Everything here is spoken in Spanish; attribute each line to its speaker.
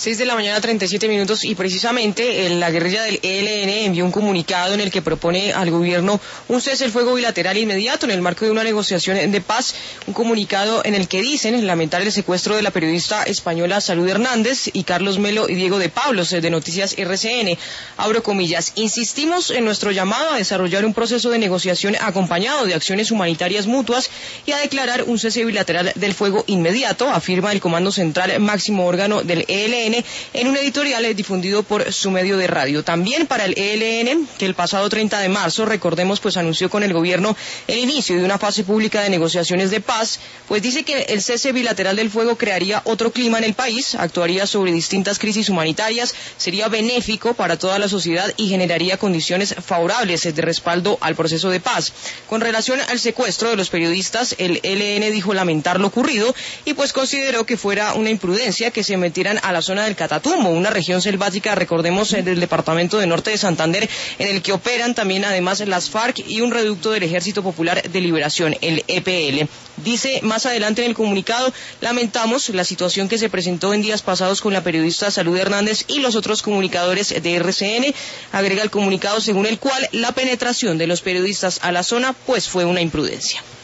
Speaker 1: 6 de la mañana, 37 minutos, y precisamente la guerrilla del ELN envió un comunicado en el que propone al gobierno un cese el fuego bilateral inmediato en el marco de una negociación de paz. Un comunicado en el que dicen lamentar el secuestro de la periodista española Salud Hernández y Carlos Melo y Diego de Pablos de Noticias RCN. Abro comillas: insistimos en nuestro llamado a desarrollar un proceso de negociación acompañado de acciones humanitarias mutuas y a declarar un cese bilateral del fuego inmediato, afirma el Comando Central, máximo órgano del ELN, en un editorial difundido por su medio de radio. También para el ELN, que el pasado 30 de marzo, recordemos, pues anunció con el gobierno el inicio de una fase pública de negociaciones de paz, pues dice que el cese bilateral del fuego crearía otro clima en el país, actuaría sobre distintas crisis humanitarias, sería benéfico para toda la sociedad y generaría condiciones favorables de respaldo al proceso de paz. Con relación al secuestro de los periodistas, el ELN dijo lamentar lo ocurrido y pues consideró que fuera una imprudencia que se metieran a la zona del Catatumbo, una región selvática, recordemos, del departamento de Norte de Santander, en el que operan también además las FARC y un reducto del Ejército Popular de Liberación, el EPL. Dice más adelante en el comunicado: lamentamos la situación que se presentó en días pasados con la periodista Salud Hernández y los otros comunicadores de RCN. Agrega el comunicado según el cual la penetración de los periodistas a la zona pues fue una imprudencia.